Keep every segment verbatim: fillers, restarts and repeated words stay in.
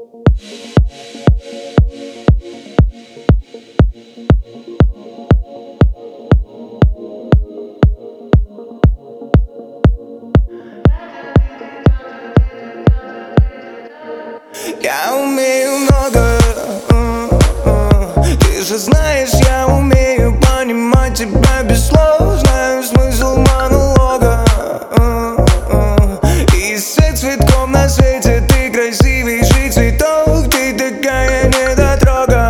Я умею много, ты же знаешь, я умею понимать тебя без слов. Знаю смысл монолога. Из всех цветков на свете ты красивейший цветок. Ты такая недотрога.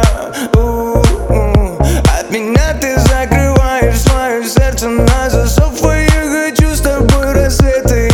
От меня ты закрываешь свое сердце на засов. И я хочу с тобой рассветы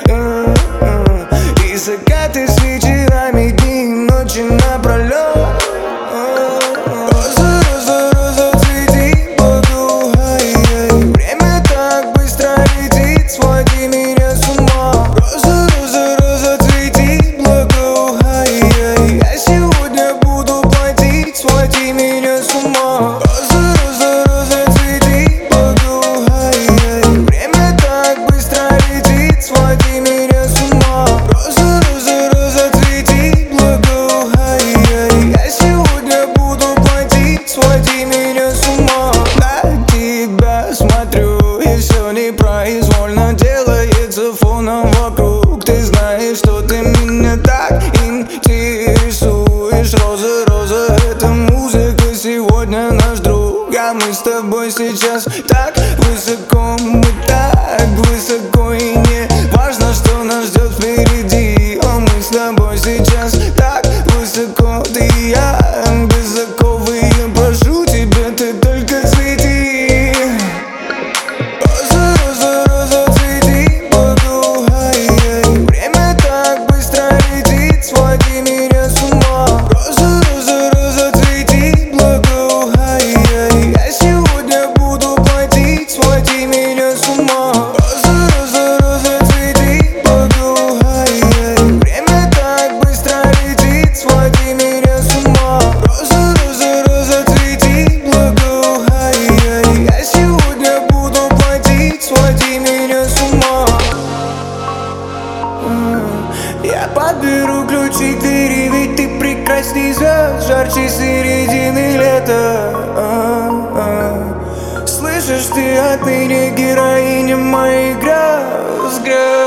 и закаты с вечерами, дни и ночи напролет. Роза, роза, роза, цвети, буду, ай-яй. Время так быстро летит, своди меня с ума. Роза, роза, роза, цвети, буду, ай-яй. Я сегодня буду платить, своди меня с ума. Роза, роза, роза, цвети, буду, ай-яй. Время так быстро летит, своди меня с ума. Роза, роза, роза, цвети, буду, ай-яй. Я сегодня буду платить, своди меня с ума. На тебя смотрю, и все непроизвольно делается фоном вокруг. Ты знаешь, что ты меня так интересуешь. Роза, роза, это музыка сегодня наш друг. А мы с тобой сейчас так высоко, мы так высоко. И не важно, что нас ждет впереди. О, мы с тобой сейчас так высоко. Ты и я без оков, и я прошу тебя, ты только цвети. Роза, роза, роза, цвети, буду, ай-яй. Время так быстро летит, своди меня с ума. Роза, роза, роза, цвети, буду, ай-яй. Я сегодня буду платить, своди меня с ума. Роза, роза, роза, цвети, буду, ай-яй. Время так быстро летит, своди меня с ума. Роза, роза, роза, цвети, буду, ай-яй. Я сегодня буду платить, своди меня с ума. Я подберу ключи к двери, ведь ты прекрасней звезд, жарче середины лета. Слышишь, ты отныне героиня моих грез, грез.